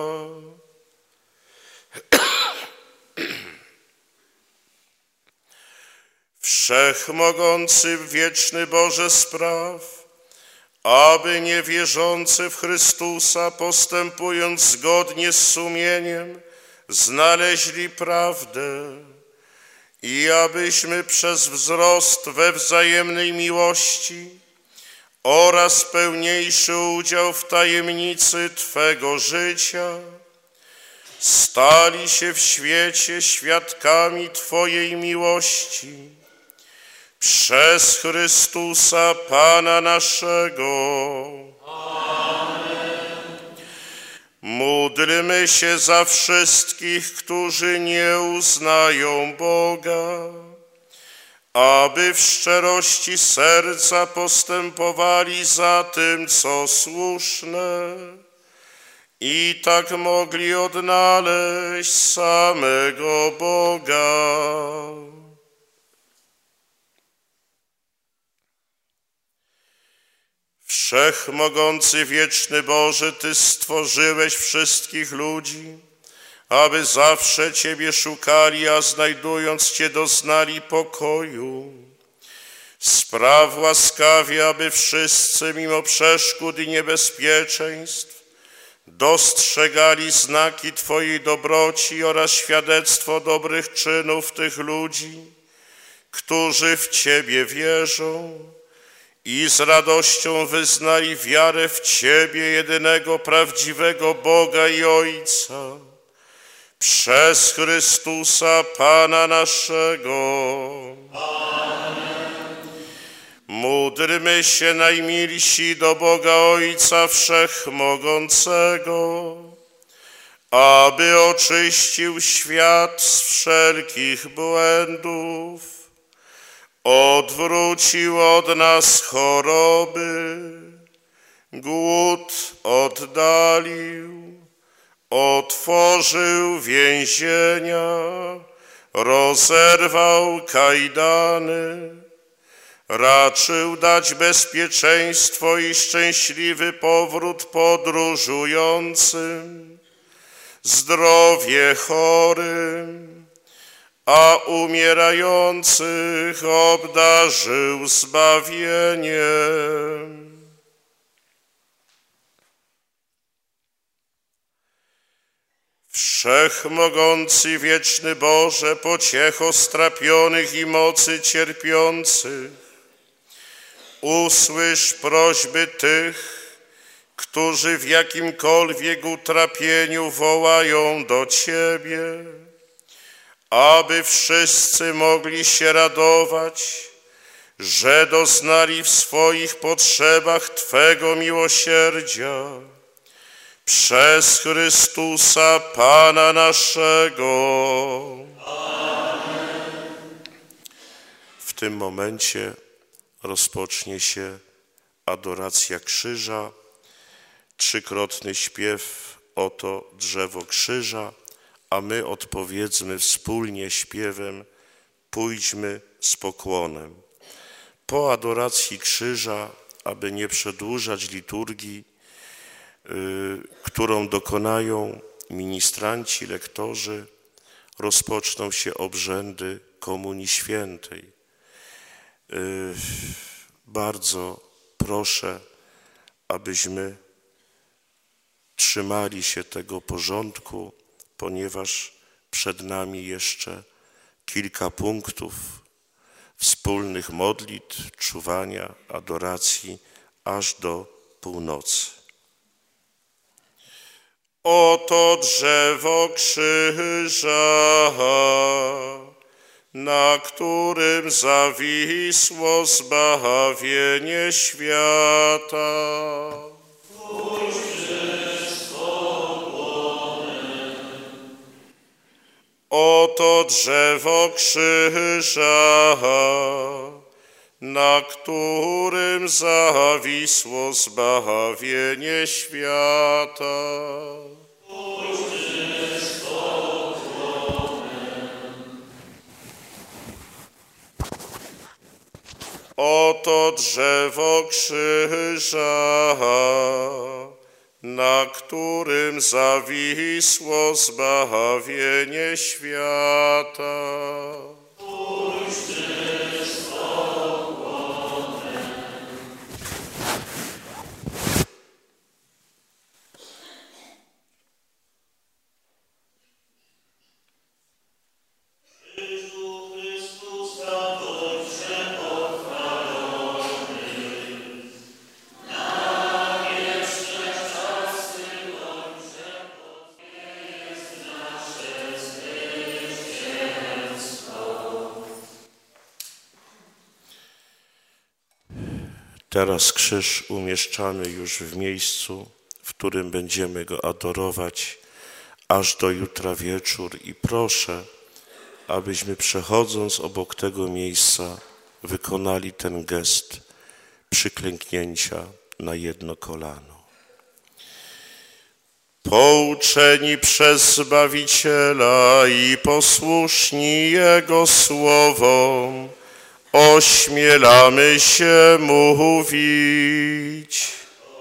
Wszechmogący, wieczny Boże, spraw, aby niewierzący w Chrystusa, postępując zgodnie z sumieniem, znaleźli prawdę i abyśmy przez wzrost we wzajemnej miłości oraz pełniejszy udział w tajemnicy Twego życia stali się w świecie świadkami Twojej miłości. Przez Chrystusa Pana naszego. Amen. Módlmy się za wszystkich, którzy nie uznają Boga, aby w szczerości serca postępowali za tym, co słuszne i tak mogli odnaleźć samego Boga. Wszechmogący, wieczny Boże, Ty stworzyłeś wszystkich ludzi, aby zawsze Ciebie szukali, a znajdując Cię doznali pokoju. Spraw łaskawie, aby wszyscy mimo przeszkód i niebezpieczeństw dostrzegali znaki Twojej dobroci oraz świadectwo dobrych czynów tych ludzi, którzy w Ciebie wierzą i z radością wyznali wiarę w Ciebie, jedynego prawdziwego Boga i Ojca, przez Chrystusa Pana naszego. Amen. Módlmy się, najmilsi, do Boga Ojca Wszechmogącego, aby oczyścił świat z wszelkich błędów, odwrócił od nas choroby, głód oddalił, otworzył więzienia, rozerwał kajdany, raczył dać bezpieczeństwo i szczęśliwy powrót podróżującym, zdrowie chorym, a umierających obdarzył zbawieniem. Wszechmogący, wieczny Boże, pociecho strapionych i mocy cierpiących, usłysz prośby tych, którzy w jakimkolwiek utrapieniu wołają do Ciebie, aby wszyscy mogli się radować, że doznali w swoich potrzebach Twego miłosierdzia. Przez Chrystusa Pana naszego. Amen. W tym momencie rozpocznie się adoracja krzyża, trzykrotny śpiew Oto drzewo krzyża, a my odpowiedzmy wspólnie śpiewem Pójdźmy z pokłonem. Po adoracji krzyża, aby nie przedłużać liturgii, którą dokonają ministranci, lektorzy, rozpoczną się obrzędy Komunii Świętej. Bardzo proszę, abyśmy trzymali się tego porządku, ponieważ przed nami jeszcze kilka punktów wspólnych modlitw, czuwania, adoracji, aż do północy. Oto drzewo krzyża, na którym zawisło zbawienie świata. Oto drzewo krzyża, na którym zawisło zbawienie świata. Oto drzewo krzyża, na którym zawisło zbawienie świata. Teraz krzyż umieszczamy już w miejscu, w którym będziemy go adorować aż do jutra wieczór i proszę, abyśmy przechodząc obok tego miejsca wykonali ten gest przyklęknięcia na jedno kolano. Pouczeni przez Zbawiciela i posłuszni Jego słowom, ośmielamy się mówić.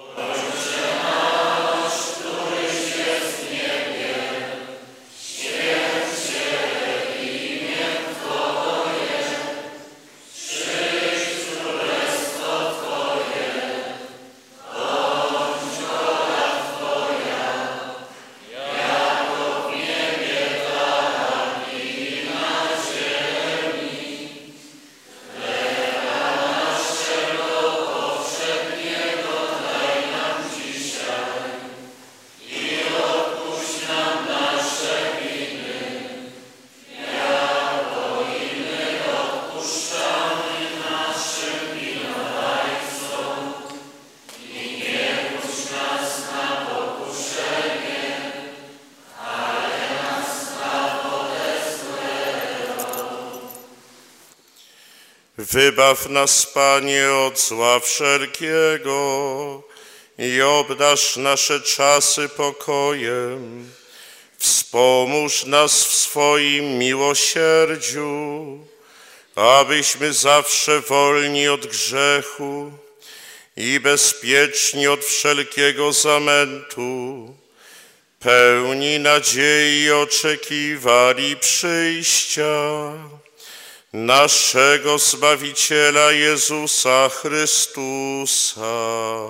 Wybaw nas, Panie, od zła wszelkiego i obdarz nasze czasy pokojem. Wspomóż nas w swoim miłosierdziu, abyśmy zawsze wolni od grzechu i bezpieczni od wszelkiego zamętu, pełni nadziei oczekiwali przyjścia naszego Zbawiciela Jezusa Chrystusa.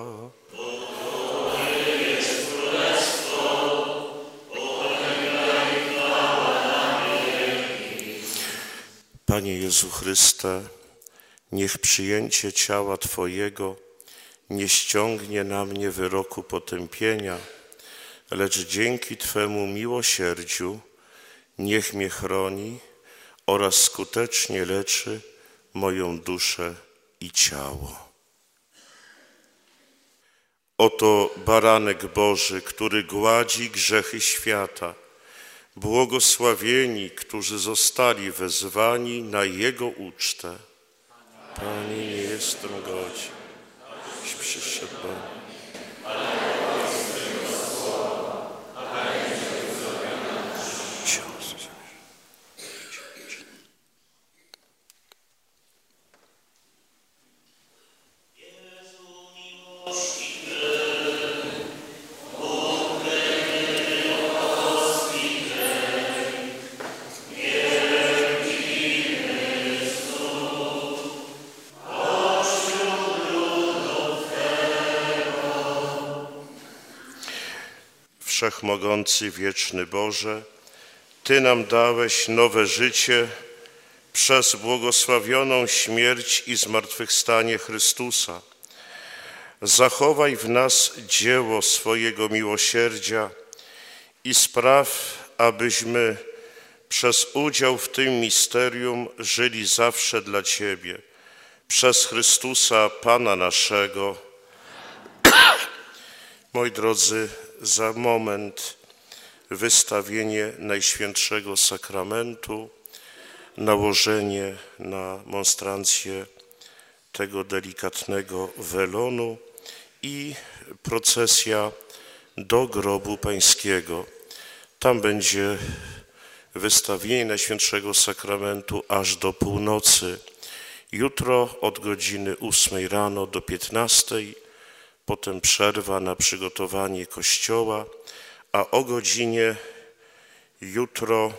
Panie Jezu Chryste, niech przyjęcie ciała Twojego nie ściągnie na mnie wyroku potępienia, lecz dzięki Twemu miłosierdziu niech mnie chroni oraz skutecznie leczy moją duszę i ciało. Oto baranek Boży, który gładzi grzechy świata. Błogosławieni, którzy zostali wezwani na Jego ucztę. Panie, nie jestem godzien, byś przyszedł do mnie. Wszechmogący, wieczny Boże, Ty nam dałeś nowe życie przez błogosławioną śmierć i zmartwychwstanie Chrystusa. Zachowaj w nas dzieło swojego miłosierdzia i spraw, abyśmy przez udział w tym misterium żyli zawsze dla Ciebie. Przez Chrystusa, Pana naszego. Moi drodzy, za moment wystawienie Najświętszego Sakramentu, nałożenie na monstrancję tego delikatnego welonu i procesja do grobu Pańskiego. Tam będzie wystawienie Najświętszego Sakramentu aż do północy. Jutro od godziny 8 rano do 15, potem przerwa na przygotowanie kościoła, a o godzinie jutro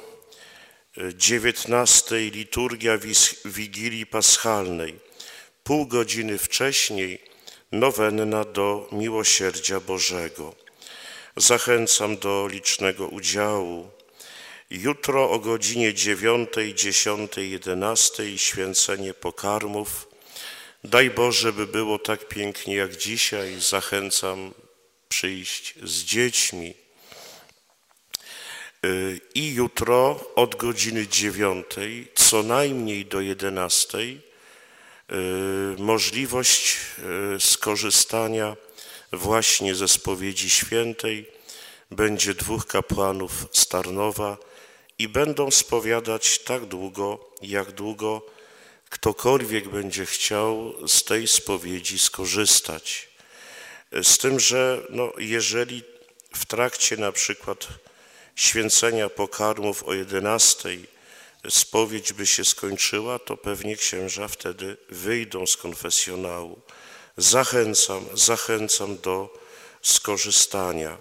19 liturgia Wigilii Paschalnej. Pół godziny wcześniej nowenna do Miłosierdzia Bożego. Zachęcam do licznego udziału. Jutro o godzinie 9, 10, 11 święcenie pokarmów. Daj Boże, by było tak pięknie jak dzisiaj. Zachęcam przyjść z dziećmi. I jutro od godziny 9, co najmniej do 11, możliwość skorzystania właśnie ze spowiedzi świętej. Będzie 2 kapłanów z Tarnowa i będą spowiadać tak długo, jak długo ktokolwiek będzie chciał z tej spowiedzi skorzystać. Z tym, że jeżeli w trakcie na przykład święcenia pokarmów o 11 spowiedź by się skończyła, to pewnie księża wtedy wyjdą z konfesjonału. Zachęcam do skorzystania.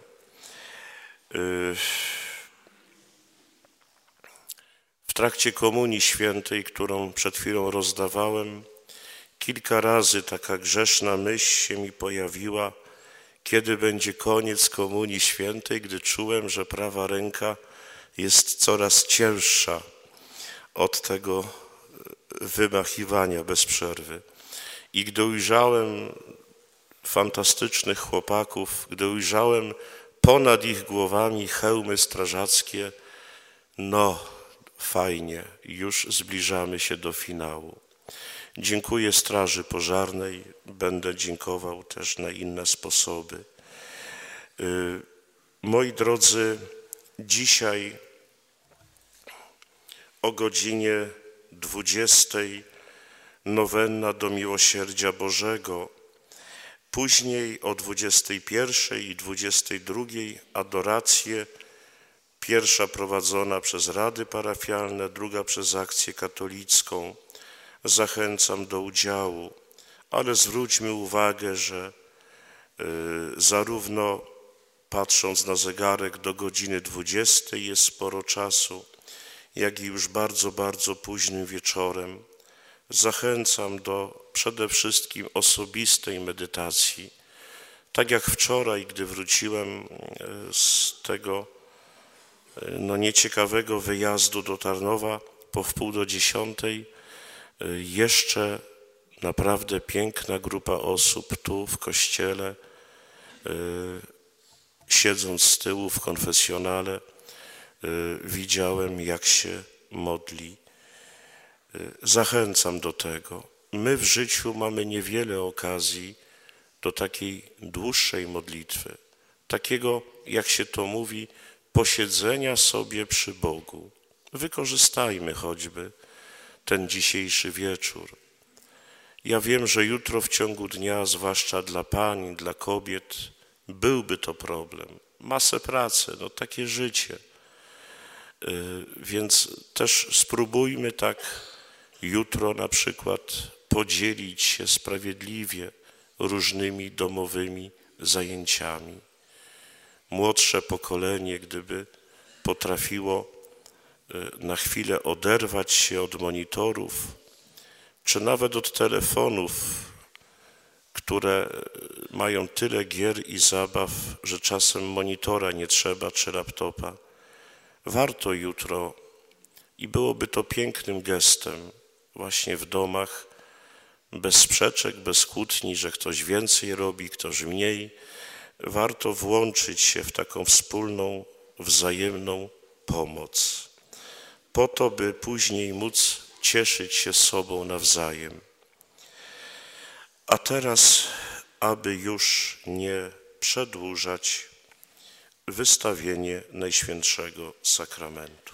W trakcie Komunii Świętej, którą przed chwilą rozdawałem, kilka razy taka grzeszna myśl się mi pojawiła, kiedy będzie koniec Komunii Świętej, gdy czułem, że prawa ręka jest coraz cięższa od tego wymachiwania bez przerwy. I gdy ujrzałem fantastycznych chłopaków, gdy ujrzałem ponad ich głowami hełmy strażackie, fajnie, już zbliżamy się do finału. Dziękuję Straży Pożarnej, będę dziękował też na inne sposoby. Moi drodzy, dzisiaj o godzinie 20 nowenna do Miłosierdzia Bożego, później o 21 i 22 adoracje, pierwsza prowadzona przez rady parafialne, druga przez akcję katolicką. Zachęcam do udziału, ale zwróćmy uwagę, że zarówno patrząc na zegarek do godziny 20 jest sporo czasu, jak i już bardzo, bardzo późnym wieczorem. Zachęcam do przede wszystkim osobistej medytacji. Tak jak wczoraj, gdy wróciłem z tego nieciekawego wyjazdu do Tarnowa po 9:30, jeszcze naprawdę piękna grupa osób tu w kościele, siedząc z tyłu w konfesjonale, widziałem, jak się modli. Zachęcam do tego. My w życiu mamy niewiele okazji do takiej dłuższej modlitwy, takiego, jak się to mówi, posiedzenia sobie przy Bogu. Wykorzystajmy choćby ten dzisiejszy wieczór. Ja wiem, że jutro w ciągu dnia, zwłaszcza dla pań, dla kobiet, byłby to problem. Masę pracy, takie życie. Więc też spróbujmy tak jutro na przykład podzielić się sprawiedliwie różnymi domowymi zajęciami. Młodsze pokolenie, gdyby potrafiło na chwilę oderwać się od monitorów, czy nawet od telefonów, które mają tyle gier i zabaw, że czasem monitora nie trzeba, czy laptopa. Warto jutro, i byłoby to pięknym gestem, właśnie w domach, bez sprzeczek, bez kłótni, że ktoś więcej robi, ktoś mniej. Warto włączyć się w taką wspólną, wzajemną pomoc, po to, by później móc cieszyć się sobą nawzajem. A teraz, aby już nie przedłużać, wystawienie Najświętszego Sakramentu.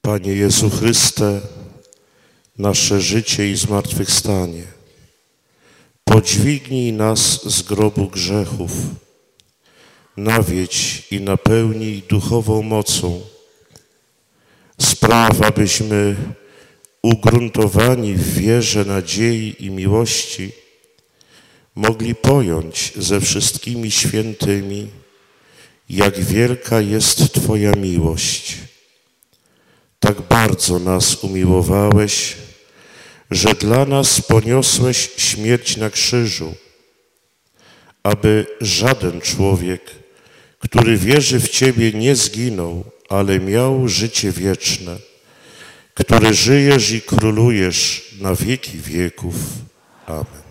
Panie Jezu Chryste, nasze życie i zmartwychwstanie, podźwignij nas z grobu grzechów, nawiedź i napełnij duchową mocą. Spraw, abyśmy ugruntowani w wierze, nadziei i miłości mogli pojąć ze wszystkimi świętymi, jak wielka jest Twoja miłość. Tak bardzo nas umiłowałeś, że dla nas poniosłeś śmierć na krzyżu, aby żaden człowiek, który wierzy w Ciebie, nie zginął, ale miał życie wieczne, który żyjesz i królujesz na wieki wieków. Amen.